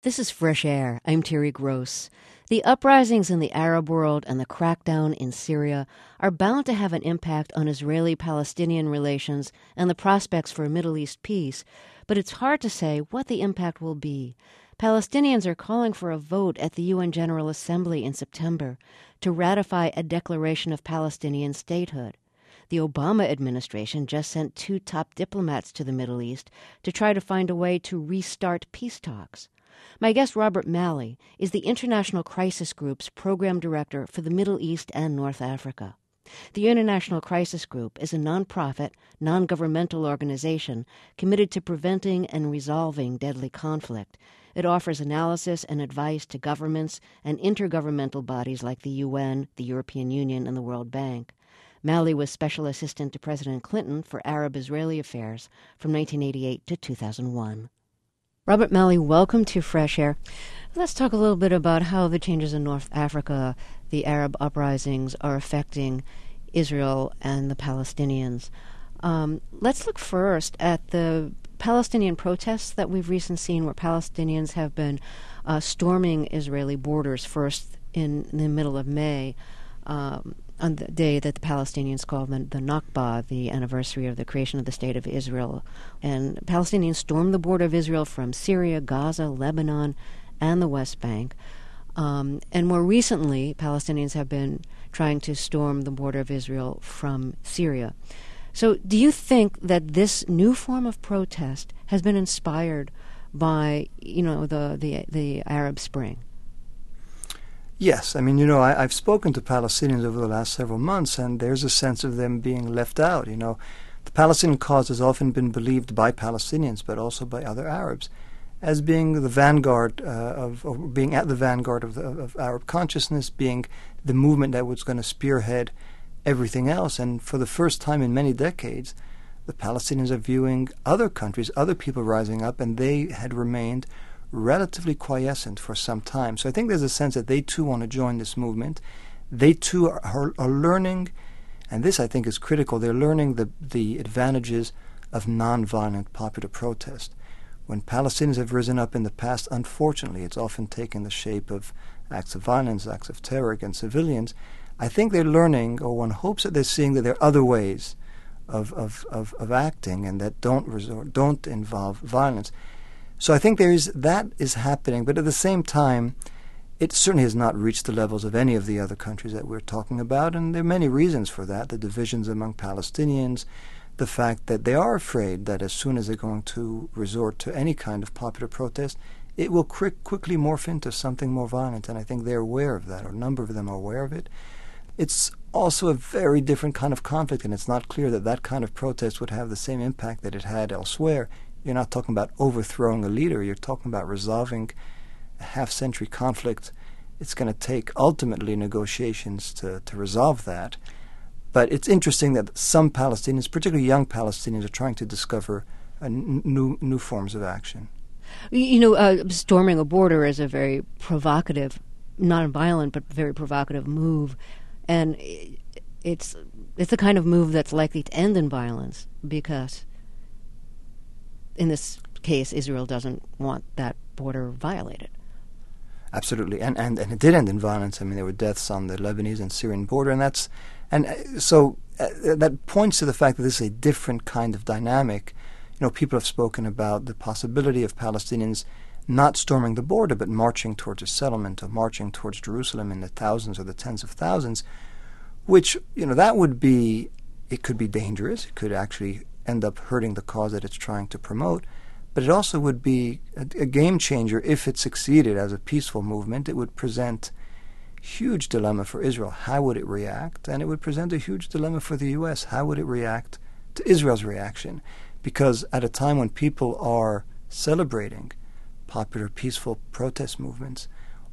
This is Fresh Air. I'm Terry Gross. The uprisings in the Arab world and the crackdown in Syria are bound to have an impact on Israeli-Palestinian relations and the prospects for a Middle East peace, but it's hard to say what the impact will be. Palestinians are calling for a vote at the UN General Assembly in September to ratify a declaration of Palestinian statehood. The Obama administration just sent 2 top diplomats to the Middle East to try to find a way to restart peace talks. My guest, Robert Malley, is the International Crisis Group's program director for the Middle East and North Africa. The International Crisis Group is a nonprofit, non-governmental organization committed to preventing and resolving deadly conflict. It offers analysis and advice to governments and intergovernmental bodies like the UN, the European Union, and the World Bank. Malley was Special Assistant to President Clinton for Arab-Israeli affairs from 1988 to 2001. Robert Malley, welcome to Fresh Air. Let's talk a little bit about how the changes in North Africa, the Arab uprisings, are affecting Israel and the Palestinians. Let's look first at the Palestinian protests that we've recently seen, where Palestinians have been storming Israeli borders, first in the middle of May, on the day that the Palestinians call the Nakba, the anniversary of the creation of the State of Israel. And Palestinians stormed the border of Israel from Syria, Gaza, Lebanon, and the West Bank. And more recently, Palestinians have been trying to storm the border of Israel from Syria. So do you think that this new form of protest has been inspired by, the Arab Spring? Yes. I mean, I've spoken to Palestinians over the last several months, and there's a sense of them being left out. The Palestinian cause has often been believed by Palestinians, but also by other Arabs, as being the vanguard or being at the vanguard of Arab consciousness, being the movement that was going to spearhead everything else. And for the first time in many decades, the Palestinians are viewing other countries, other people rising up, and they had remained relatively quiescent for some time. So I think there's a sense that they too want to join this movement. They too are learning, and this I think is critical, they're learning the advantages of nonviolent popular protest. When Palestinians have risen up in the past, unfortunately, it's often taken the shape of acts of violence, acts of terror against civilians. I think they're learning, or one hopes that they're seeing that there are other ways of acting and that don't involve violence. So I think that is happening, but at the same time, it certainly has not reached the levels of any of the other countries that we're talking about, and there are many reasons for that. The divisions among Palestinians, the fact that they are afraid that as soon as they're going to resort to any kind of popular protest, it will quickly morph into something more violent, and I think they're aware of that, or a number of them are aware of it. It's also a very different kind of conflict, and it's not clear that that kind of protest would have the same impact that it had elsewhere. You're not talking about overthrowing a leader. You're talking about resolving a half-century conflict. It's going to take, ultimately, negotiations to resolve that. But it's interesting that some Palestinians, particularly young Palestinians, are trying to discover new forms of action. Storming a border is a very provocative, not violent, but very provocative move. And it's the kind of move that's likely to end in violence because, in this case, Israel doesn't want that border violated. Absolutely, and it did end in violence. I mean, there were deaths on the Lebanese and Syrian border, so that points to the fact that this is a different kind of dynamic. People have spoken about the possibility of Palestinians not storming the border, but marching towards a settlement, or marching towards Jerusalem in the thousands or the tens of thousands, which, that would be, it could be dangerous. It could actually end up hurting the cause that it's trying to promote. But it also would be a game changer if it succeeded as a peaceful movement. It would present a huge dilemma for Israel. How would it react? And it would present a huge dilemma for the U.S. How would it react to Israel's reaction? Because at a time when people are celebrating popular peaceful protest movements,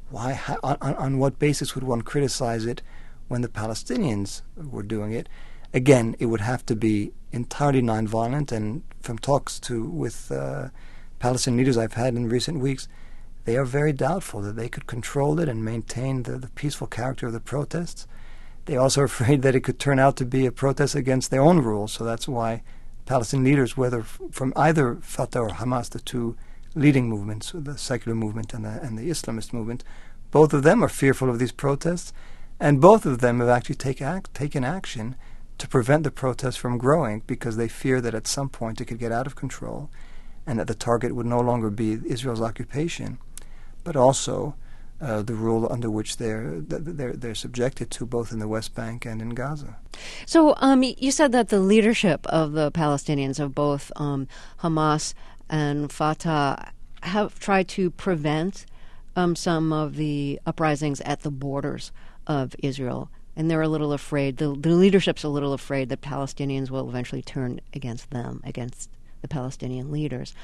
on what basis would one criticize it when the Palestinians were doing it? Again, it would have to be entirely nonviolent, and from talks with Palestinian leaders I've had in recent weeks, they are very doubtful that they could control it and maintain the peaceful character of the protests. They're also afraid that it could turn out to be a protest against their own rules, so that's why Palestinian leaders, whether from either Fatah or Hamas, the two leading movements, the secular movement and the Islamist movement. Both of them are fearful of these protests, and both of them have actually taken action to prevent the protests from growing because they fear that at some point it could get out of control and that the target would no longer be Israel's occupation, but also the rule under which they're subjected to both in the West Bank and in Gaza. So you said that the leadership of the Palestinians, of both Hamas and Fatah, have tried to prevent some of the uprisings at the borders of Israel, and they're a little afraid, the leadership's a little afraid that Palestinians will eventually turn against them, against the Palestinian leaders.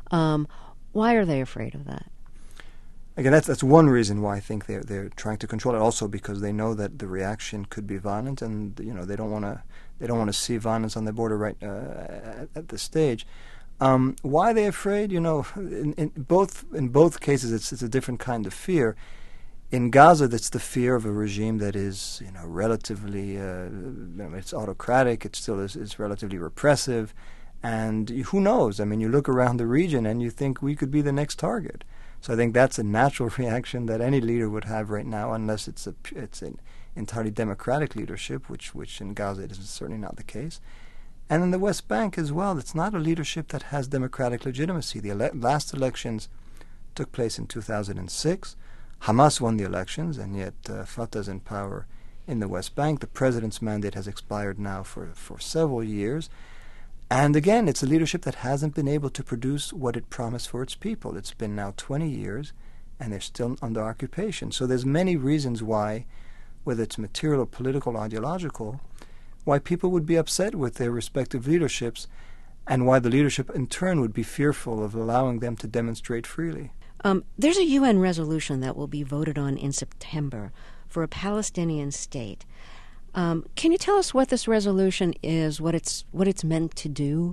Why are they afraid of that? Again, that's one reason why I think they're trying to control it. Also, because they know that the reaction could be violent, and they don't want to see violence on the border right at this stage. Why are they afraid? In both cases, it's a different kind of fear. In Gaza, that's the fear of a regime that is relatively it's autocratic. It still is relatively repressive, and who knows? I mean, you look around the region and you think we could be the next target. So I think that's a natural reaction that any leader would have right now, unless it's an entirely democratic leadership, which in Gaza it is certainly not the case. And in the West Bank as well, it's not a leadership that has democratic legitimacy. The last elections took place in 2006. Hamas won the elections, and yet Fatah is in power in the West Bank. The president's mandate has expired now for several years. And again, it's a leadership that hasn't been able to produce what it promised for its people. It's been now 20 years, and they're still under occupation. So there's many reasons why, whether it's material or political or ideological, why people would be upset with their respective leaderships, and why the leadership in turn would be fearful of allowing them to demonstrate freely. There's a UN resolution that will be voted on in September for a Palestinian state. Can you tell us what this resolution is, what it's meant to do?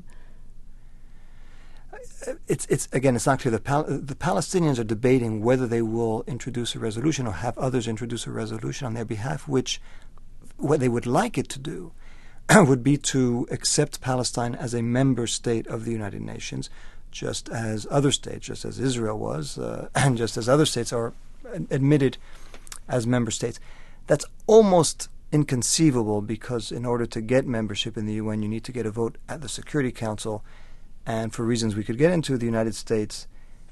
It's not clear. The Palestinians are debating whether they will introduce a resolution or have others introduce a resolution on their behalf, which what they would like it to do would be to accept Palestine as a member state of the United Nations, just as other states, just as Israel was, and just as other states are admitted as member states. That's almost inconceivable, because in order to get membership in the UN, you need to get a vote at the Security Council, and for reasons we could get into, the United States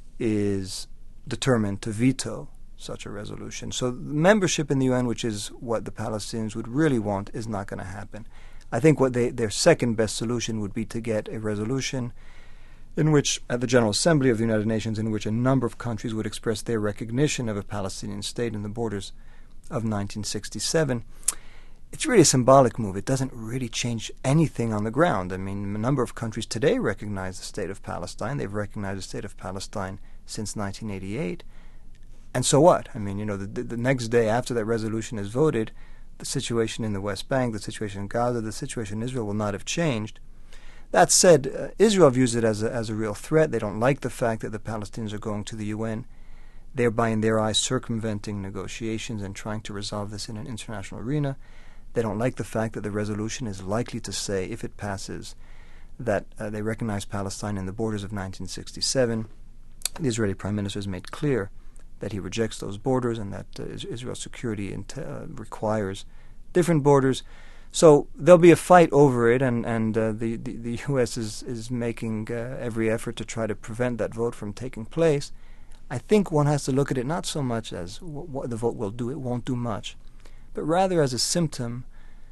is determined to veto such a resolution. So membership in the UN, which is what the Palestinians would really want, is not going to happen. I think what their second best solution would be to get a resolution in which, at the General Assembly of the United Nations, in which a number of countries would express their recognition of a Palestinian state in the borders of 1967. It's really a symbolic move. It doesn't really change anything on the ground. I mean, a number of countries today recognize the state of Palestine. They've recognized the state of Palestine since 1988. And so what? I mean, the next day after that resolution is voted, the situation in the West Bank, the situation in Gaza, the situation in Israel will not have changed. That said, Israel views it as a real threat. They don't like the fact that the Palestinians are going to the UN, thereby in their eyes circumventing negotiations and trying to resolve this in an international arena. They don't like the fact that the resolution is likely to say, if it passes, that they recognize Palestine in the borders of 1967. The Israeli Prime Minister has made clear that he rejects those borders and that Israel's security requires different borders. So there'll be a fight over it, and the U.S. is making every effort to try to prevent that vote from taking place. I think one has to look at it not so much as what the vote will do. It won't do much, but rather as a symptom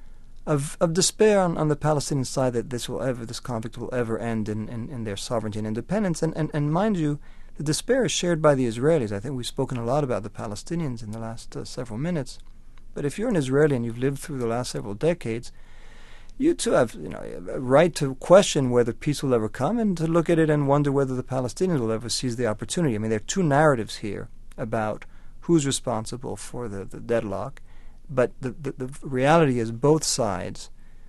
of despair on the Palestinian side that this conflict will ever end in their sovereignty and independence. And mind you, the despair is shared by the Israelis. I think we've spoken a lot about the Palestinians in the last several minutes. But if you're an Israeli and you've lived through the last several decades, you too have a right to question whether peace will ever come, and to look at it and wonder whether the Palestinians will ever seize the opportunity. I mean, there are two narratives here about who's responsible for the deadlock. But the reality is both sides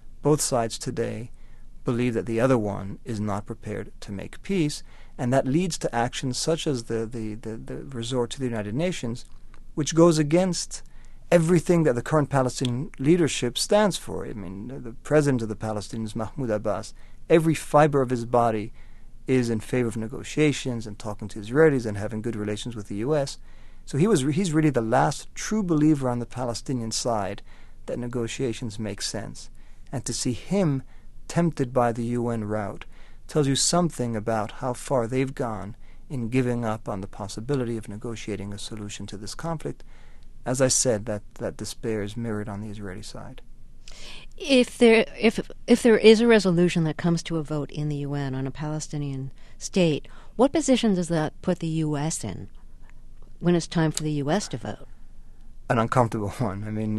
today believe that the other one is not prepared to make peace, and that leads to actions such as the resort to the United Nations, which goes against everything that the current Palestinian leadership stands for. I mean, the president of the Palestinians, Mahmoud Abbas, every fiber of his body is in favor of negotiations and talking to Israelis and having good relations with the U.S. So he's really the last true believer on the Palestinian side that negotiations make sense. And to see him tempted by the UN route tells you something about how far they've gone in giving up on the possibility of negotiating a solution to this conflict. As I said, that despair is mirrored on the Israeli side. If there is a resolution that comes to a vote in the UN on a Palestinian state, what position does that put the U.S. in when it's time for the U.S. to vote? An uncomfortable one. I mean,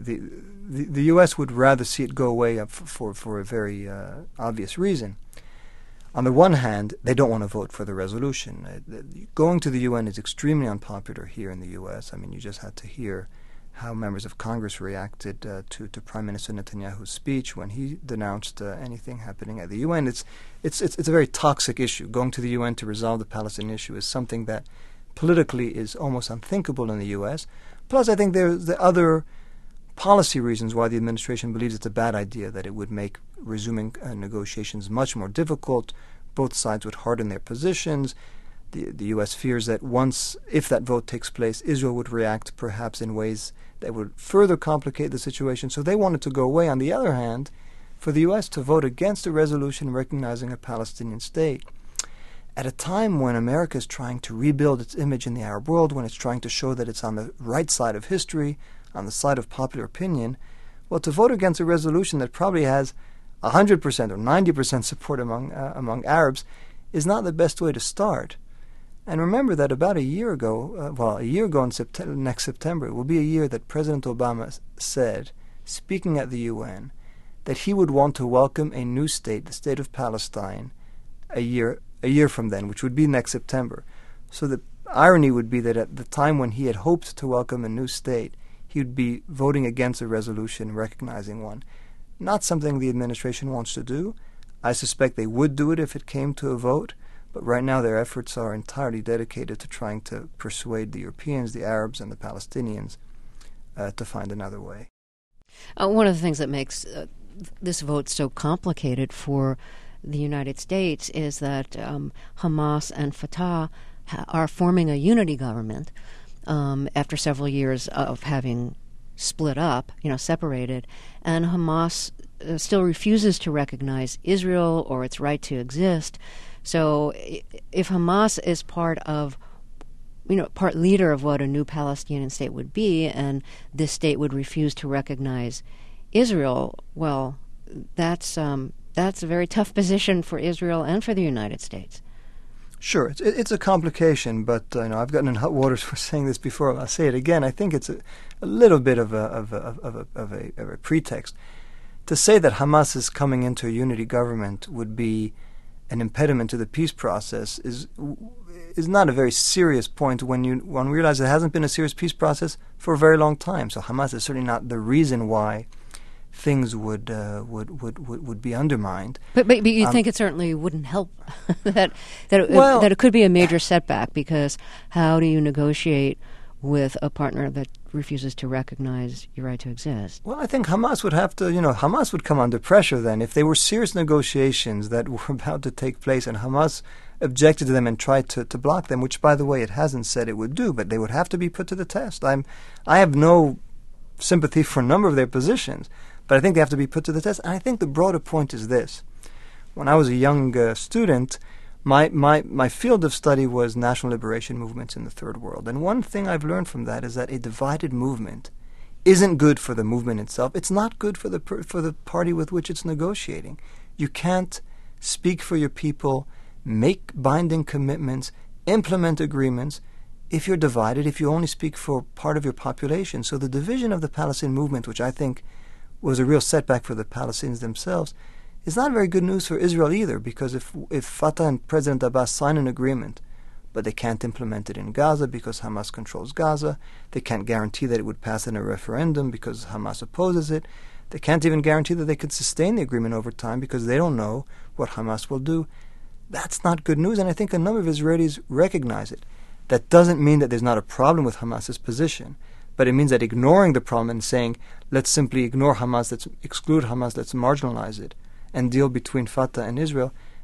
the U.S. would rather see it go away for a very obvious reason. On the one hand, they don't want to vote for the resolution. Going to the UN is extremely unpopular here in the U.S. I mean, you just had to hear how members of Congress reacted to Prime Minister Netanyahu's speech when he denounced anything happening at the UN. It's a very toxic issue. Going to the UN to resolve the Palestinian issue is something that politically is almost unthinkable in the U.S. Plus, I think there's the other policy reasons why the administration believes it's a bad idea, that it would make resuming negotiations much more difficult. Both sides would harden their positions. The U.S. fears that if that vote takes place, Israel would react perhaps in ways that would further complicate the situation. So they wanted to go away. On the other hand, for the U.S. to vote against a resolution recognizing a Palestinian state, at a time when America is trying to rebuild its image in the Arab world, when it's trying to show that it's on the right side of history, on the side of popular opinion, well, to vote against a resolution that probably has 100% or 90% support among Arabs is not the best way to start. And remember that about a year ago in next September, it will be a year that President Obama said, speaking at the UN, that he would want to welcome a new state, the state of Palestine, a year from then, which would be next September. So the irony would be that at the time when he had hoped to welcome a new state, he would be voting against a resolution recognizing one. Not something the administration wants to do. I suspect they would do it if it came to a vote, but right now their efforts are entirely dedicated to trying to persuade the Europeans, the Arabs, and the Palestinians to find another way. One of the things that makes this vote so complicated for the United States is that Hamas and Fatah are forming a unity government after several years of having split up, separated, and Hamas still refuses to recognize Israel or its right to exist. So if Hamas is part leader of what a new Palestinian state would be, and this state would refuse to recognize Israel, well, that's a very tough position for Israel and for the United States. Sure, it's a complication, but I've gotten in hot waters for saying this before. I'll say it again. I think it's a little bit of a pretext to say that Hamas is coming into a unity government would be an impediment to the peace process is not a very serious point when one realizes there hasn't been a serious peace process for a very long time. So Hamas is certainly not the reason why things would be undermined. But you think it certainly wouldn't help that it could be a major setback, because how do you negotiate with a partner that refuses to recognize your right to exist? Well, I think Hamas would have to, Hamas would come under pressure then. If there were serious negotiations that were about to take place and Hamas objected to them and tried to block them, which, by the way, it hasn't said it would do, but they would have to be put to the test. I have no sympathy for a number of their positions, but I think they have to be put to the test. And I think the broader point is this. When I was a young student, my field of study was national liberation movements in the Third World. And one thing I've learned from that is that a divided movement isn't good for the movement itself. It's not good for the party with which it's negotiating. You can't speak for your people, make binding commitments, implement agreements if you're divided, if you only speak for part of your population. So the division of the Palestinian movement, which I think was a real setback for the Palestinians themselves, is not very good news for Israel either, because if Fatah and President Abbas sign an agreement, but they can't implement it in Gaza because Hamas controls Gaza, they can't guarantee that it would pass in a referendum because Hamas opposes it, they can't even guarantee that they could sustain the agreement over time because they don't know what Hamas will do. That's not good news, and I think a number of Israelis recognize it. That doesn't mean that there's not a problem with Hamas's position, but it means that ignoring the problem and saying, let's simply ignore Hamas, let's exclude Hamas, let's marginalize it, and deal between Fatah and Israel,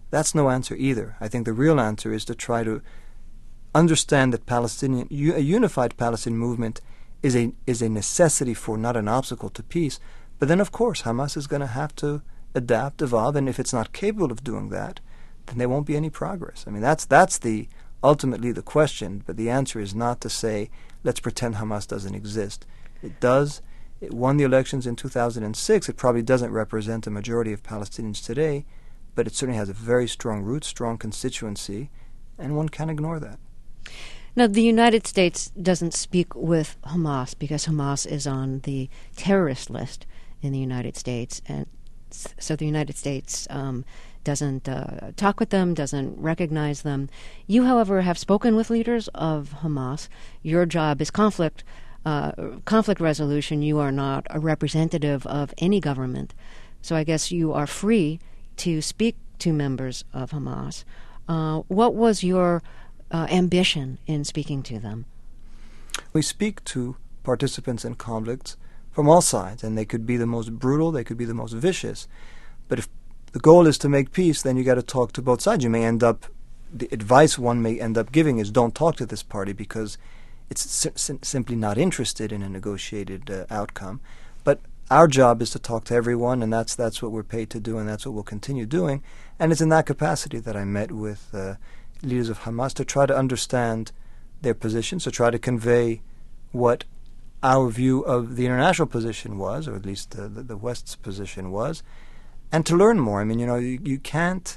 That's no answer either. I think the real answer is to try to understand that a unified Palestinian movement is a necessity for, not an obstacle to peace. But then, of course, Hamas is going to have to adapt, evolve, and if it's not capable of doing that, then there won't be any progress. I mean, that's ultimately the question. But the answer is not to say, let's pretend Hamas doesn't exist. It does. It won the elections in 2006. It probably doesn't represent a majority of Palestinians today, but it certainly has a very strong root, strong constituency, and one can't ignore that. Now, the United States doesn't speak with Hamas because Hamas is on the terrorist list in the United States, and so the United States doesn't talk with them, doesn't recognize them. You, however, have spoken with leaders of Hamas. Your job is conflict resolution. You are not a representative of any government, so I guess you are free to speak to members of Hamas. What was your ambition in speaking to them? We speak to participants in conflicts from all sides, and they could be the most brutal, they could be the most vicious. But if the goal is to make peace, then you got to talk to both sides. The advice one may end up giving is don't talk to this party because it's simply not interested in a negotiated outcome. But our job is to talk to everyone, and that's what we're paid to do, and that's what we'll continue doing. And it's in that capacity that I met with leaders of Hamas to try to understand their positions, to try to convey what our view of the international position was, or at least the West's position was, and to learn more. I mean, you can't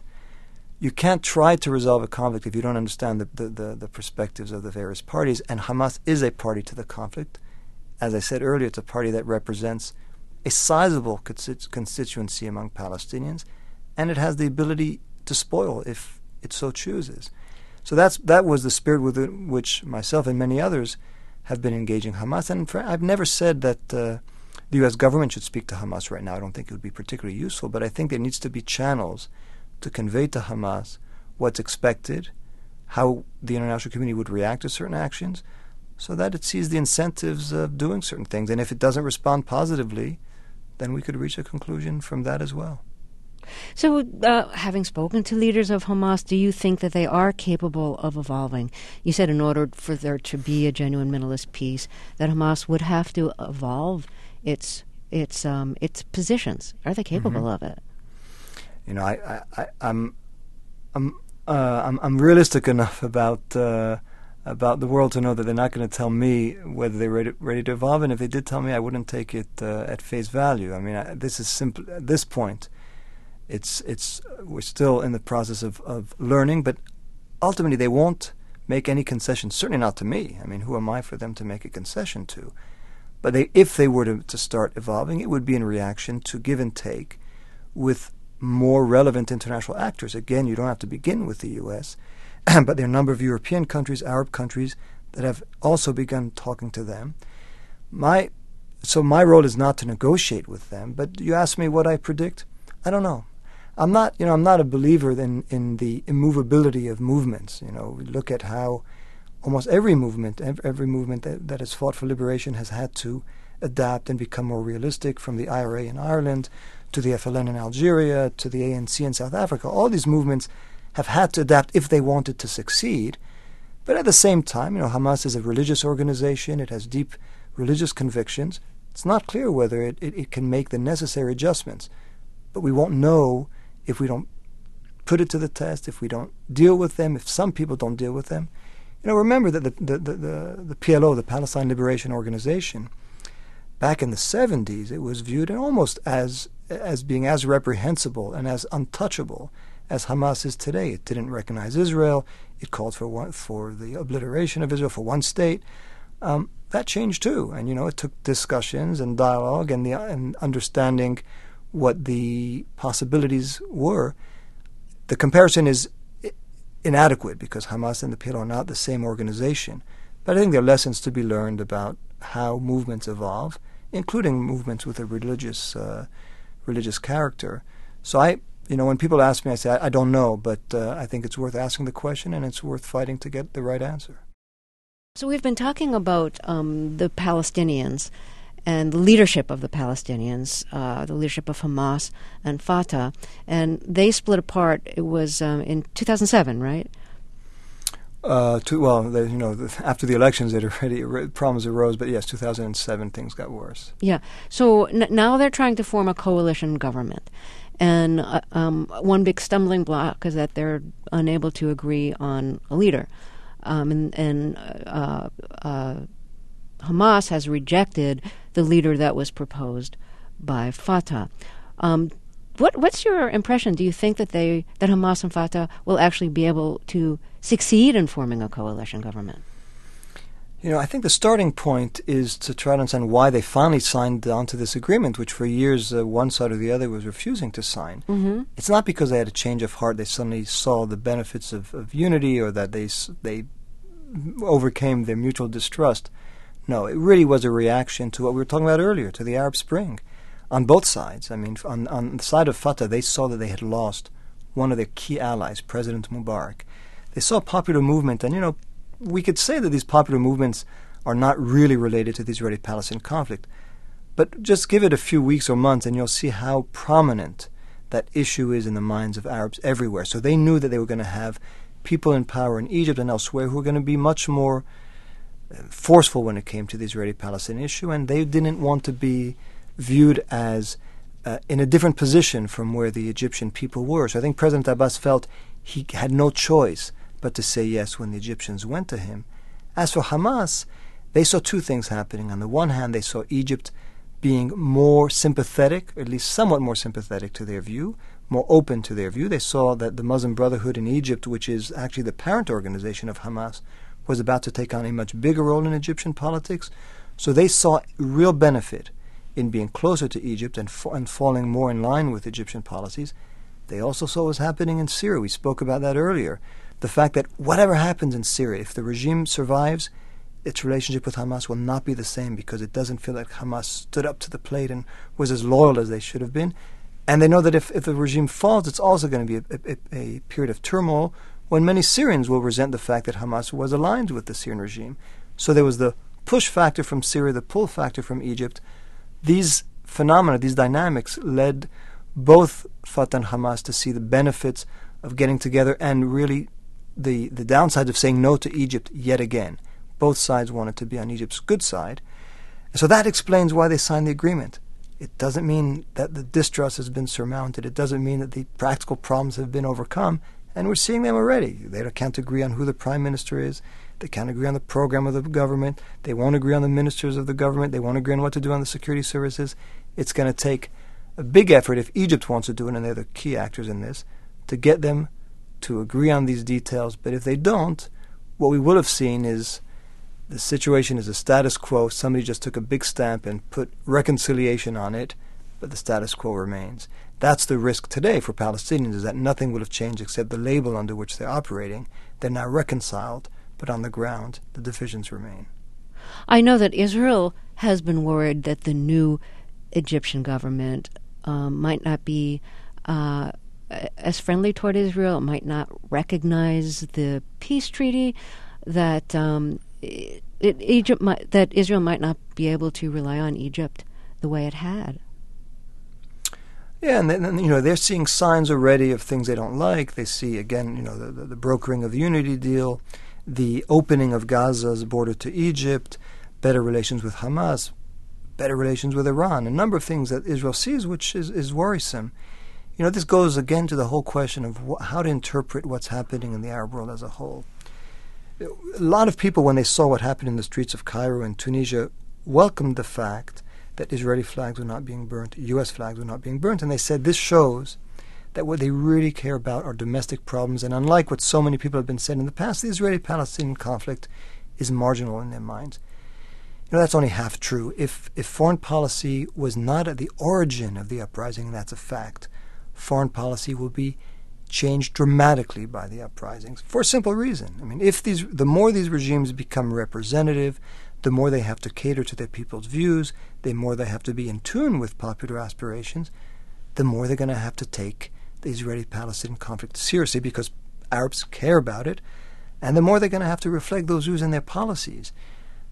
try to resolve a conflict if you don't understand the perspectives of the various parties, and Hamas is a party to the conflict. As I said earlier, it's a party that represents a sizable constituency among Palestinians, and it has the ability to spoil if it so chooses. So that was the spirit with which myself and many others have been engaging Hamas. And I've never said that the U.S. government should speak to Hamas right now. I don't think it would be particularly useful, but I think there needs to be channels to convey to Hamas what's expected, how the international community would react to certain actions, so that it sees the incentives of doing certain things. And if it doesn't respond positively, then we could reach a conclusion from that as well. So, having spoken to leaders of Hamas, do you think that they are capable of evolving? You said in order for there to be a genuine Middle East peace, that Hamas would have to evolve its positions. Are they capable of it? I'm realistic enough about the world to know that they're not going to tell me whether they're ready to evolve, and if they did tell me, I wouldn't take it at face value. I mean, this is simple at this point. We're still in the process of learning, but ultimately they won't make any concessions, certainly not to me. I mean, who am I for them to make a concession to? But if they were to start evolving, it would be in reaction to give and take with more relevant international actors. Again, you don't have to begin with the U.S., but there are a number of European countries, Arab countries, that have also begun talking to them. So my role is not to negotiate with them, but you ask me what I predict? I don't know. I'm not a believer in the immovability of movements. We look at how almost every movement that has fought for liberation has had to adapt and become more realistic, from the IRA in Ireland to the FLN in Algeria to the ANC in South Africa. All these movements have had to adapt if they wanted to succeed. But at the same time, Hamas is a religious organization. It has deep religious convictions. It's not clear whether it can make the necessary adjustments. But we won't know if we don't put it to the test, if we don't deal with them, if some people don't deal with them. Remember that the PLO, the Palestine Liberation Organization, back in the 70s, it was viewed almost as being as reprehensible and as untouchable as Hamas is today. It didn't recognize Israel. It called for the obliteration of Israel, for one state. That changed too, and it took discussions and dialogue and understanding what the possibilities were. The comparison is inadequate because Hamas and the PLO are not the same organization. But I think there are lessons to be learned about how movements evolve, including movements with a religious character. So when people ask me, I say, I don't know, but I think it's worth asking the question, and it's worth fighting to get the right answer. So we've been talking about the Palestinians and the leadership of the Palestinians, the leadership of Hamas and Fatah, and they split apart. It was in 2007, right? After the elections, problems arose. But yes, 2007, things got worse. Yeah. So now they're trying to form a coalition government. And one big stumbling block is that they're unable to agree on a leader. Hamas has rejected the leader that was proposed by Fatah. What's your impression? Do you think that Hamas and Fatah will actually be able to succeed in forming a coalition government? I think the starting point is to try to understand why they finally signed on to this agreement, which for years one side or the other was refusing to sign. Mm-hmm. It's not because they had a change of heart. They suddenly saw the benefits of unity, or that they overcame their mutual distrust. No, it really was a reaction to what we were talking about earlier, to the Arab Spring, on both sides. I mean, on the side of Fatah, they saw that they had lost one of their key allies, President Mubarak. They saw a popular movement, and we could say that these popular movements are not really related to the Israeli-Palestinian conflict. But just give it a few weeks or months and you'll see how prominent that issue is in the minds of Arabs everywhere. So they knew that they were going to have people in power in Egypt and elsewhere who were going to be much more forceful when it came to the Israeli-Palestinian issue, and they didn't want to be viewed as in a different position from where the Egyptian people were. So I think President Abbas felt he had no choice but to say yes when the Egyptians went to him. As for Hamas, they saw two things happening. On the one hand, they saw Egypt being more sympathetic, at least somewhat more sympathetic to their view, more open to their view. They saw that the Muslim Brotherhood in Egypt, which is actually the parent organization of Hamas, was about to take on a much bigger role in Egyptian politics. So they saw real benefit in being closer to Egypt and falling more in line with Egyptian policies. They also saw what was happening in Syria. We spoke about that earlier. The fact that whatever happens in Syria, if the regime survives, its relationship with Hamas will not be the same, because it doesn't feel like Hamas stood up to the plate and was as loyal as they should have been. And they know that if the regime falls, it's also going to be a period of turmoil when many Syrians will resent the fact that Hamas was aligned with the Syrian regime. So there was the push factor from Syria, the pull factor from Egypt. These phenomena, these dynamics, led both Fatah and Hamas to see the benefits of getting together, and really the downside of saying no to Egypt yet again. Both sides wanted to be on Egypt's good side. So that explains why they signed the agreement. It doesn't mean that the distrust has been surmounted. It doesn't mean that the practical problems have been overcome. And we're seeing them already. They can't agree on who the prime minister is. They can't agree on the program of the government. They won't agree on the ministers of the government. They won't agree on what to do on the security services. It's going to take a big effort, if Egypt wants to do it, and they're the key actors in this, to get them to agree on these details. But if they don't, what we would have seen is the situation is a status quo. Somebody just took a big stamp and put reconciliation on it, but the status quo remains. That's the risk today for Palestinians, is that nothing will have changed except the label under which they're operating. They're now reconciled, but on the ground, the divisions remain. I know that Israel has been worried that the new Egyptian government might not be as friendly toward Israel, might not recognize the peace treaty, that Israel might not be able to rely on Egypt the way it had. Yeah, and then, they're seeing signs already of things they don't like. They see, again, the brokering of the unity deal, the opening of Gaza's border to Egypt, better relations with Hamas, better relations with Iran, a number of things that Israel sees, which is worrisome. This goes again to the whole question of how to interpret what's happening in the Arab world as a whole. A lot of people, when they saw what happened in the streets of Cairo and Tunisia, welcomed the fact that Israeli flags were not being burnt, U.S. flags were not being burnt, and they said this shows that what they really care about are domestic problems, and unlike what so many people have been said in the past, the Israeli-Palestinian conflict is marginal in their minds. That's only half true. If foreign policy was not at the origin of the uprising, and that's a fact, foreign policy will be changed dramatically by the uprisings, for a simple reason. The more these regimes become representative, the more they have to cater to their people's views, the more they have to be in tune with popular aspirations, the more they're going to have to take the Israeli-Palestinian conflict seriously, because Arabs care about it, and the more they're going to have to reflect those views in their policies.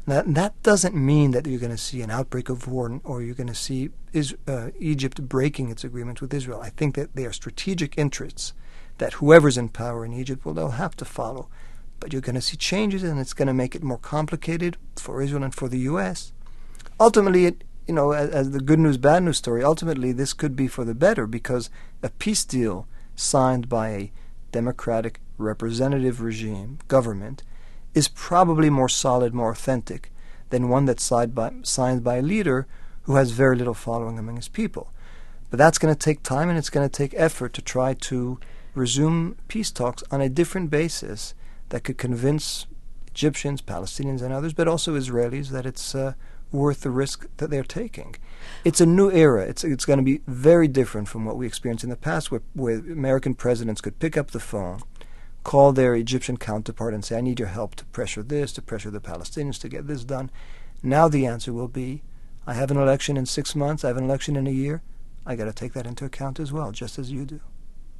That doesn't mean that you're going to see an outbreak of war or you're going to see Egypt breaking its agreement with Israel. I think that they are strategic interests that whoever's in power in Egypt, they'll have to follow. But you're going to see changes, and it's going to make it more complicated for Israel and for the U.S. Ultimately, as the good news, bad news story, ultimately this could be for the better, because a peace deal signed by a democratic representative regime, government, is probably more solid, more authentic than one that's signed by a leader who has very little following among his people. But that's going to take time, and it's going to take effort to try to resume peace talks on a different basis that could convince Egyptians, Palestinians, and others, but also Israelis, that it's worth the risk that they're taking. It's a new era. It's going to be very different from what we experienced in the past, where American presidents could pick up the phone, call their Egyptian counterpart and say, I need your help to pressure this, to pressure the Palestinians to get this done. Now the answer will be, I have an election in 6 months, I have an election in a year. I got to take that into account as well, just as you do.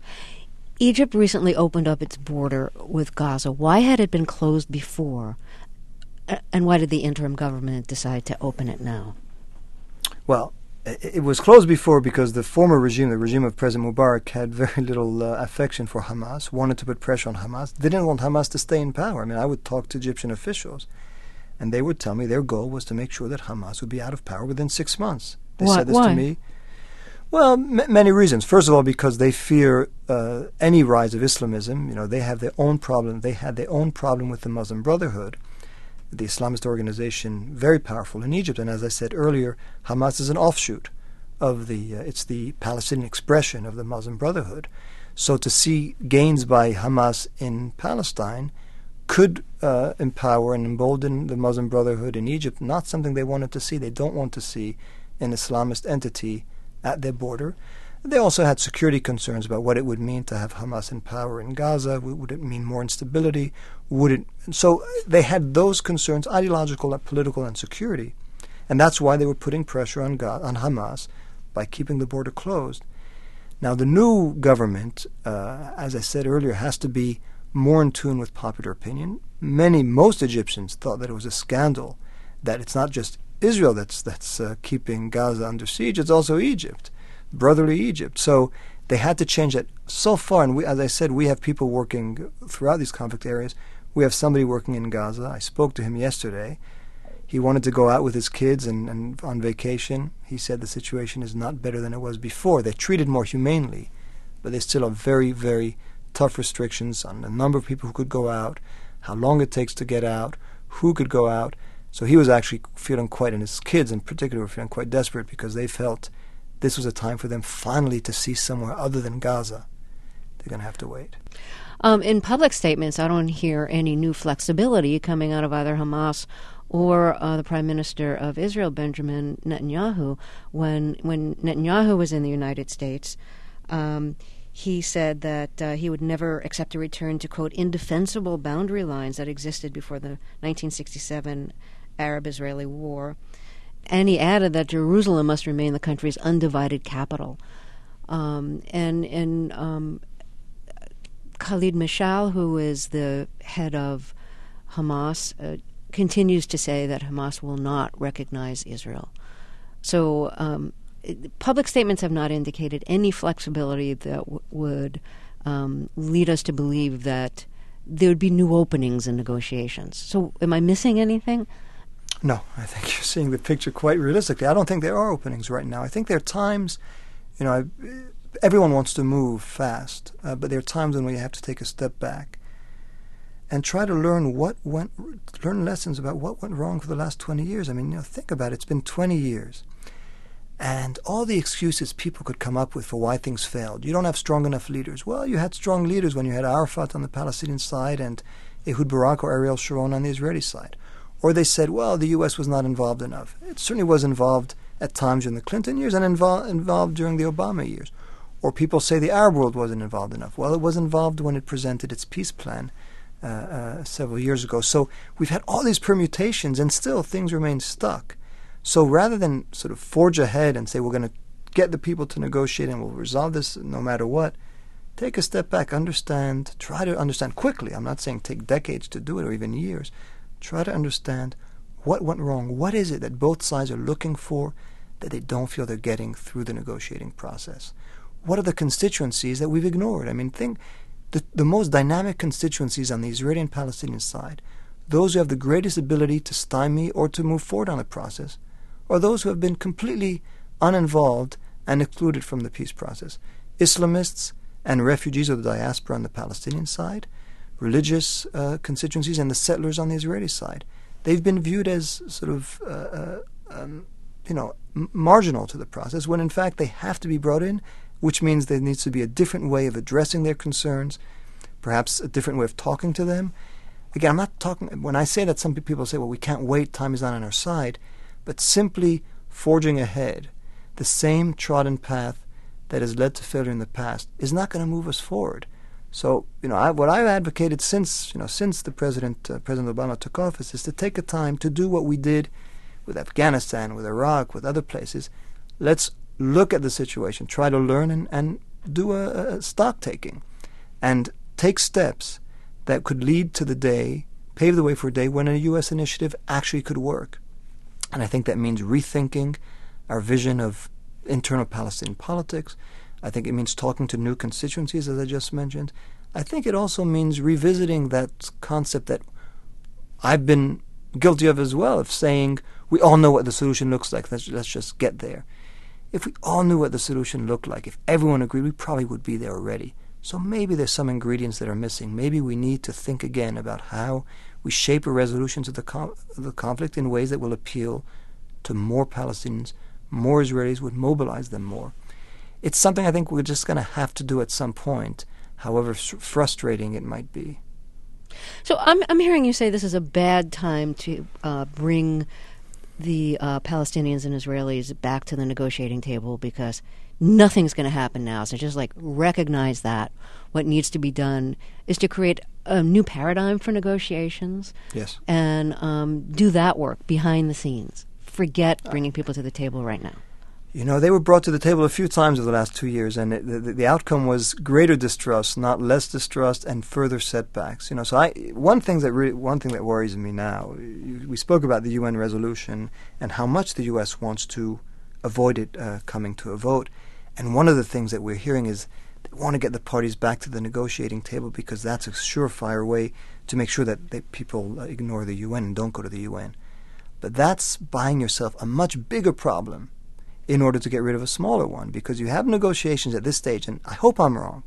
Egypt recently opened up its border with Gaza. Why had it been closed before? And why did the interim government decide to open it now? Well, it was closed before because the former regime, the regime of President Mubarak, had very little affection for Hamas, wanted to put pressure on Hamas, didn't want Hamas to stay in power. I mean, I would talk to Egyptian officials, and they would tell me their goal was to make sure that Hamas would be out of power within 6 months. They said this to me. Well, many reasons. First of all, because they fear any rise of Islamism. They have their own problem. They had their own problem with the Muslim Brotherhood, the Islamist organization, very powerful in Egypt. And as I said earlier, Hamas is an offshoot of it's the Palestinian expression of the Muslim Brotherhood. So to see gains by Hamas in Palestine could empower and embolden the Muslim Brotherhood in Egypt, not something they wanted to see. They don't want to see an Islamist entity at their border. They also had security concerns about what it would mean to have Hamas in power in Gaza. Would it mean more instability? So they had those concerns, ideological, political, and security. And that's why they were putting pressure on Hamas by keeping the border closed. Now, the new government, as I said earlier, has to be more in tune with popular opinion. Most Egyptians thought that it was a scandal, that it's not just Israel that's keeping Gaza under siege, it's also Egypt, brotherly Egypt. So they had to change that so far. And as I said, we have people working throughout these conflict areas. We have somebody working in Gaza. I spoke to him yesterday. He wanted to go out with his kids and on vacation. He said the situation is not better than it was before. They're treated more humanely, but they still have very, very tough restrictions on the number of people who could go out, how long it takes to get out, who could go out. So he was actually feeling quite, and his kids in particular were feeling quite desperate, because they felt this was a time for them finally to see somewhere other than Gaza. They're going to have to wait. In public statements, I don't hear any new flexibility coming out of either Hamas or the Prime Minister of Israel, Benjamin Netanyahu. When Netanyahu was in the United States, he said that he would never accept a return to, quote, indefensible boundary lines that existed before the 1967 Arab-Israeli War. And he added that Jerusalem must remain the country's undivided capital. And Khalid Mashal, who is the head of Hamas, continues to say that Hamas will not recognize Israel. So public statements have not indicated any flexibility that would lead us to believe that there would be new openings in negotiations. So am I missing anything? No, I think you're seeing the picture quite realistically. I don't think there are openings right now. I think there are times, everyone wants to move fast, but there are times when we have to take a step back and try to learn lessons about what went wrong for the last 20 years. I mean, think about it. It's been 20 years. And all the excuses people could come up with for why things failed. You don't have strong enough leaders. Well, you had strong leaders when you had Arafat on the Palestinian side and Ehud Barak or Ariel Sharon on the Israeli side. Or they said, well, the U.S. was not involved enough. It certainly was involved at times in the Clinton years and involved during the Obama years. Or people say the Arab world wasn't involved enough. Well, it was involved when it presented its peace plan several years ago. So we've had all these permutations, and still things remain stuck. So rather than sort of forge ahead and say we're going to get the people to negotiate and we'll resolve this no matter what, take a step back, try to understand quickly. I'm not saying take decades to do it or even years. Try to understand What went wrong? What is it that both sides are looking for that they don't feel they're getting through the negotiating process? What are the constituencies that we've ignored? I mean, think the most dynamic constituencies on the Israeli and Palestinian side, those who have the greatest ability to stymie or to move forward on the process, are those who have been completely uninvolved and excluded from the peace process. Islamists and refugees of the diaspora on the Palestinian side, religious constituencies, and the settlers on the Israeli side. They've been viewed as sort of, marginal to the process, when in fact they have to be brought in, which means there needs to be a different way of addressing their concerns, perhaps a different way of talking to them. Again, I'm not talking, when I say that, some people say, well, we can't wait, time is not on our side, but simply forging ahead the same trodden path that has led to failure in the past is not going to move us forward. So, what I've advocated since the President Obama took office is to take a time to do what we did with Afghanistan, with Iraq, with other places. Let's look at the situation, try to learn and do a stock taking, and take steps that could lead to the day, pave the way for a day when a U.S. initiative actually could work. And I think that means rethinking our vision of internal Palestinian politics. I think it means talking to new constituencies, as I just mentioned. I think it also means revisiting that concept that I've been guilty of as well, of saying we all know what the solution looks like. Let's just get there. If we all knew what the solution looked like, if everyone agreed, we probably would be there already. So maybe there's some ingredients that are missing. Maybe we need to think again about how we shape a resolution to the conflict in ways that will appeal to more Palestinians, more Israelis, would mobilize them more. It's something I think we're just going to have to do at some point, however frustrating it might be. So I'm hearing you say this is a bad time to bring the Palestinians and Israelis back to the negotiating table because nothing's going to happen now. So just recognize that. What needs to be done is to create a new paradigm for negotiations. Yes. And do that work behind the scenes. Forget bringing people to the table right now. They were brought to the table a few times over the last 2 years, and the outcome was greater distrust, not less distrust, and further setbacks. So one thing that worries me now. We spoke about the UN resolution and how much the U.S. wants to avoid it coming to a vote, and one of the things that we're hearing is they want to get the parties back to the negotiating table because that's a surefire way to make sure that people ignore the UN and don't go to the UN. But that's buying yourself a much bigger problem in order to get rid of a smaller one, because you have negotiations at this stage, and I hope I'm wrong.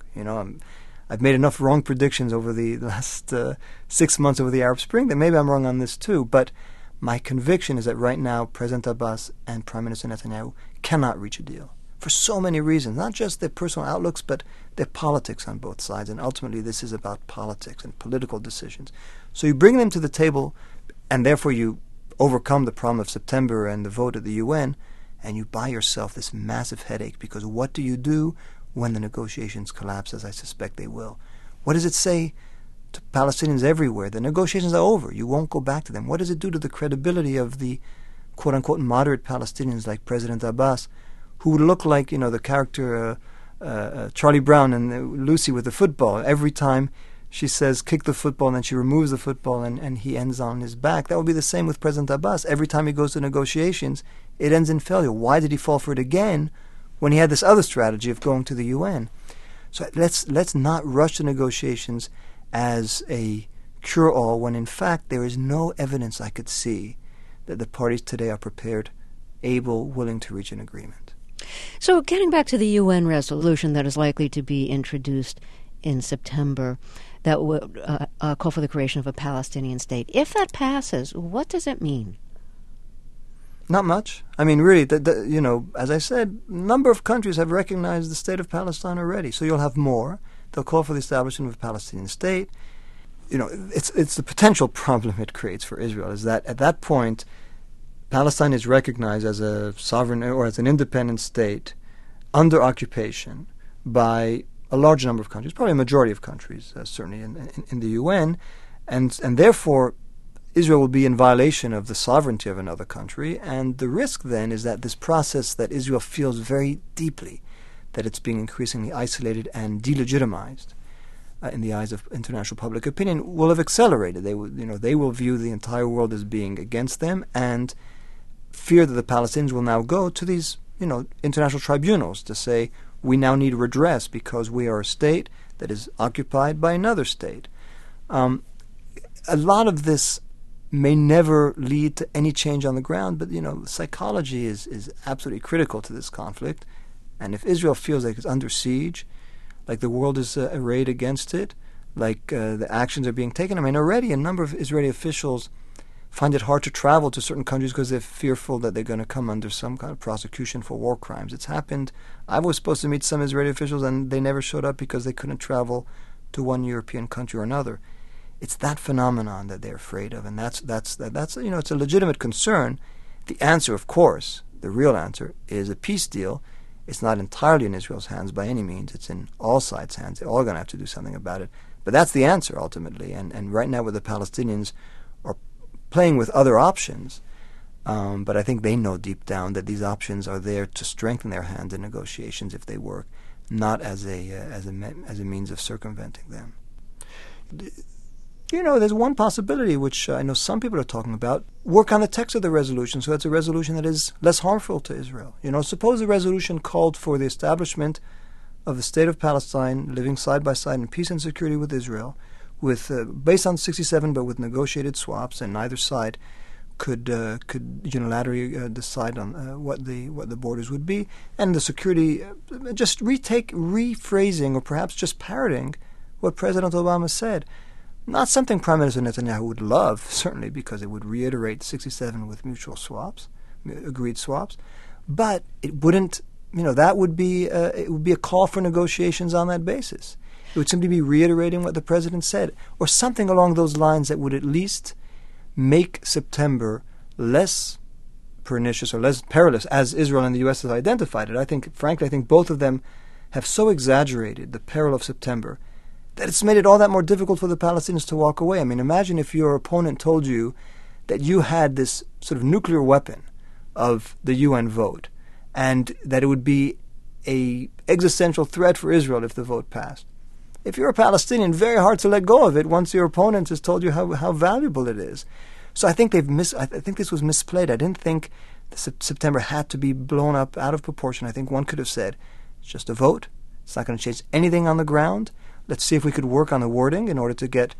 I've made enough wrong predictions over the last 6 months over the Arab Spring that maybe I'm wrong on this too, but my conviction is that right now President Abbas and Prime Minister Netanyahu cannot reach a deal for so many reasons, not just their personal outlooks, but their politics on both sides, and ultimately this is about politics and political decisions. So you bring them to the table, and therefore you overcome the problem of September and the vote at the UN, and you buy yourself this massive headache, because what do you do when the negotiations collapse, as I suspect they will? What does it say to Palestinians everywhere? The negotiations are over. You won't go back to them. What does it do to the credibility of the quote-unquote moderate Palestinians like President Abbas, who would look like, the character Charlie Brown and Lucy with the football? Every time she says, kick the football, and then she removes the football and he ends on his back. That would be the same with President Abbas. Every time he goes to negotiations, it ends in failure. Why did he fall for it again when he had this other strategy of going to the UN? So let's not rush to negotiations as a cure-all when in fact there is no evidence I could see that the parties today are prepared, able, willing to reach an agreement. So getting back to the UN resolution that is likely to be introduced in September, that would call for the creation of a Palestinian state. If that passes, what does it mean? Not much. I mean, really, as I said, a number of countries have recognized the state of Palestine already. So you'll have more. They'll call for the establishment of a Palestinian state. It's the potential problem it creates for Israel is that at that point, Palestine is recognized as a sovereign or as an independent state under occupation by a large number of countries, probably a majority of countries, certainly in the UN, and therefore Israel will be in violation of the sovereignty of another country, and the risk then is that this process that Israel feels very deeply, that it's being increasingly isolated and delegitimized, in the eyes of international public opinion, will have accelerated. They will view the entire world as being against them, and fear that the Palestinians will now go to these, international tribunals to say, we now need redress because we are a state that is occupied by another state. A lot of this may never lead to any change on the ground, but psychology is absolutely critical to this conflict. And if Israel feels like it's under siege, like the world is arrayed against it, like the actions are being taken. I mean, already a number of Israeli officials find it hard to travel to certain countries because they're fearful that they're going to come under some kind of prosecution for war crimes. It's happened. I was supposed to meet some Israeli officials, and they never showed up because they couldn't travel to one European country or another. It's that phenomenon that they're afraid of, and that's it's a legitimate concern. The answer, of course, the real answer, is a peace deal. It's not entirely in Israel's hands by any means. It's in all sides' hands. They're all going to have to do something about it. But that's the answer, ultimately. And right now, with the Palestinians are playing with other options, but I think they know deep down that these options are there to strengthen their hand in negotiations if they work, not as a means of circumventing them. There's one possibility, which I know some people are talking about, work on the text of the resolution so it's a resolution that is less harmful to Israel. Suppose the resolution called for the establishment of the state of Palestine living side by side in peace and security with Israel, with based on 67 but with negotiated swaps, and neither side could unilaterally decide on what the borders would be, and the security just rephrasing or perhaps just parroting what President Obama said. Not something Prime Minister Netanyahu would love, certainly, because it would reiterate 67 with mutual swaps, agreed swaps, but it wouldn't. That would be it would be a call for negotiations on that basis. It would simply be reiterating what the president said, or something along those lines that would at least make September less pernicious or less perilous, as Israel and the U.S. have identified it. Frankly, I think both of them have so exaggerated the peril of September that it's made it all that more difficult for the Palestinians to walk away. I mean, imagine if your opponent told you that you had this sort of nuclear weapon of the UN vote, and that it would be a existential threat for Israel if the vote passed. If you're a Palestinian, very hard to let go of it once your opponent has told you how valuable it is. So I think I think this was misplayed. I didn't think September had to be blown up out of proportion. I think one could have said, it's just a vote. It's not going to change anything on the ground. Let's see if we could work on the wording in order to get,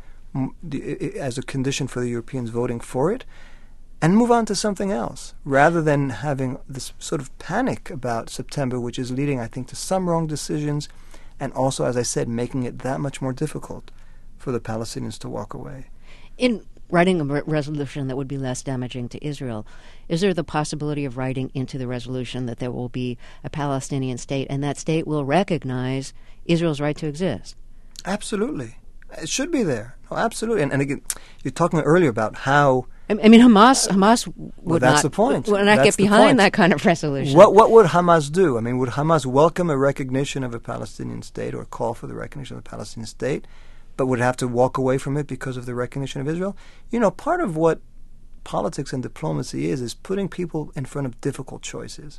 as a condition for the Europeans voting for it, and move on to something else, rather than having this sort of panic about September, which is leading, I think, to some wrong decisions, and also, as I said, making it that much more difficult for the Palestinians to walk away. In writing a resolution that would be less damaging to Israel, is there the possibility of writing into the resolution that there will be a Palestinian state, and that state will recognize Israel's right to exist? Absolutely. It should be there. Oh, absolutely. And again, you're talking earlier about how... I mean, Hamas would that's the point. Would not get behind that kind of resolution. What would Hamas do? I mean, would Hamas welcome a recognition of a Palestinian state or call for the recognition of a Palestinian state, but would have to walk away from it because of the recognition of Israel? Part of what politics and diplomacy is putting people in front of difficult choices.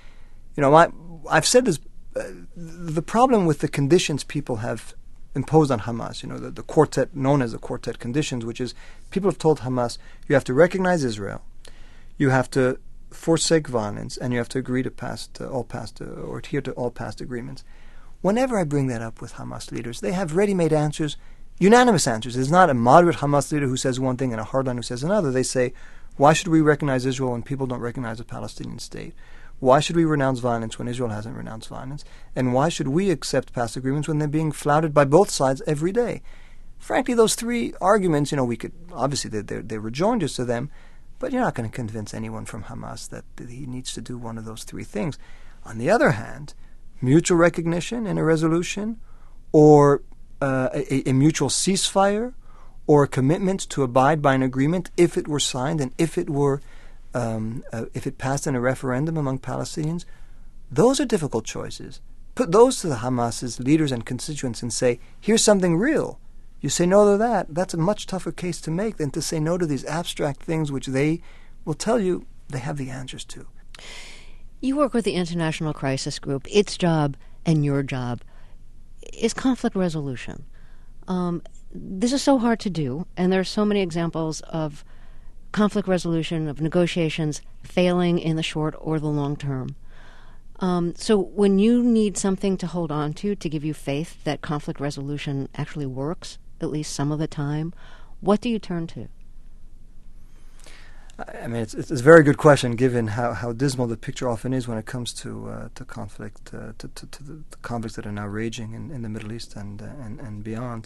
I've said this, the problem with the conditions people have imposed on Hamas, the quartet, known as the quartet conditions, which is people have told Hamas, you have to recognize Israel, you have to forsake violence, and you have to agree to or adhere to all past agreements. Whenever I bring that up with Hamas leaders, they have ready-made answers, unanimous answers. There's not a moderate Hamas leader who says one thing and a hardline who says another. They say, why should we recognize Israel when people don't recognize a Palestinian state? Why should we renounce violence when Israel hasn't renounced violence? And why should we accept past agreements when they're being flouted by both sides every day? Frankly, those three arguments, we could, obviously they're rejoinders to them, but you're not going to convince anyone from Hamas that he needs to do one of those three things. On the other hand, mutual recognition in a resolution, or a mutual ceasefire, or a commitment to abide by an agreement if it were signed and if it passed in a referendum among Palestinians, those are difficult choices. Put those to the Hamas's leaders and constituents and say, here's something real. You say no to that, that's a much tougher case to make than to say no to these abstract things which they will tell you they have the answers to. You work with the International Crisis Group. Its job and your job is conflict resolution. This is so hard to do, and there are so many examples of conflict resolution, of negotiations failing in the short or the long term. So when you need something to hold on to give you faith that conflict resolution actually works, at least some of the time, what do you turn to? I mean, it's a very good question, given how dismal the picture often is when it comes to conflict, to the conflicts that are now raging in the Middle East and beyond.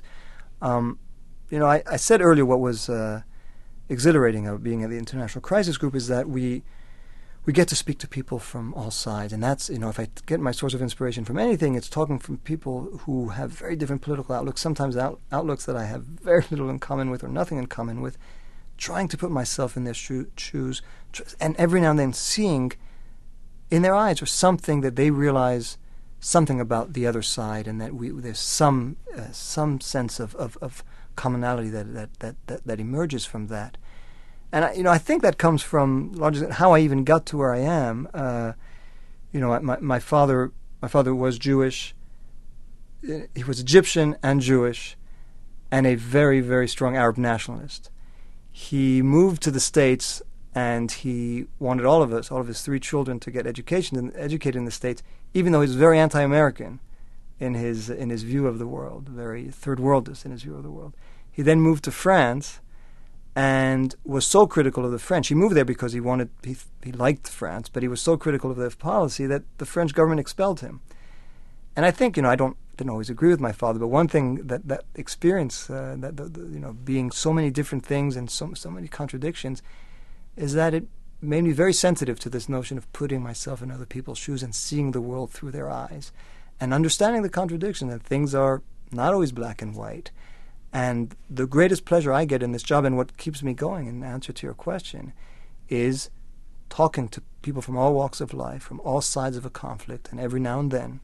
I said earlier what was exhilarating about being at the International Crisis Group is that we get to speak to people from all sides, and that's, if I get my source of inspiration from anything, it's talking from people who have very different political outlooks, sometimes outlooks that I have very little in common with or nothing in common with, trying to put myself in their shoes, and every now and then seeing in their eyes or something that they realize something about the other side, and that there's some sense of commonality that emerges from that. And I think that comes from largely how I even got to where I am. My father was Jewish. He was Egyptian and Jewish, and a very, very strong Arab nationalist. He moved to the States, and he wanted all of his 3 children, to get educated in the States, even though he was very anti-American in his view of the world, very third worldist in his view of the world. He then moved to France and was so critical of the French. He moved there because he liked France, but he was so critical of their policy that the French government expelled him. And I think, I didn't always agree with my father, but one thing that experience, being so many different things and so many contradictions, is that it made me very sensitive to this notion of putting myself in other people's shoes and seeing the world through their eyes, and understanding the contradiction that things are not always black and white. And the greatest pleasure I get in this job, and what keeps me going, in answer to your question, is talking to people from all walks of life, from all sides of a conflict, and every now and then,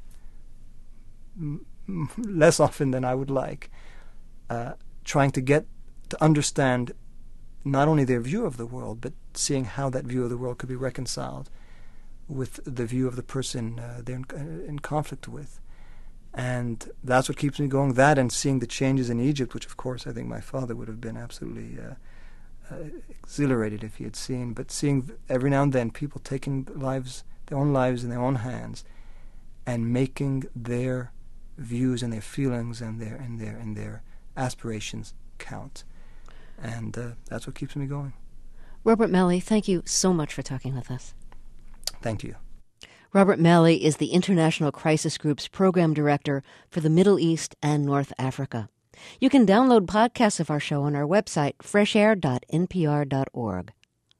less often than I would like, trying to get to understand not only their view of the world, but seeing how that view of the world could be reconciled with the view of the person they're in conflict with. And that's what keeps me going. That, and seeing the changes in Egypt, which of course I think my father would have been absolutely exhilarated if he had seen. But seeing every now and then people taking their own lives in their own hands, and making their views and their feelings and their aspirations count. And that's what keeps me going. Robert Malley, thank you so much for talking with us. Thank you. Robert Malley is the International Crisis Group's Program Director for the Middle East and North Africa. You can download podcasts of our show on our website, freshair.npr.org.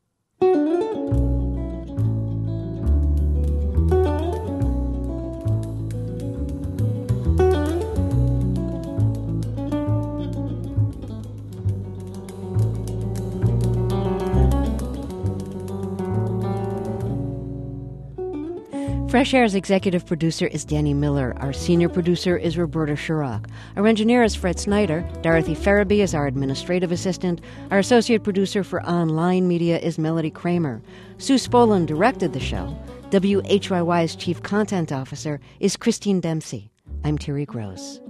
Fresh Air's executive producer is Danny Miller. Our senior producer is Roberta Shirok. Our engineer is Fred Snyder. Dorothy Farabee is our administrative assistant. Our associate producer for online media is Melody Kramer. Sue Spolin directed the show. WHYY's chief content officer is Christine Dempsey. I'm Terry Gross.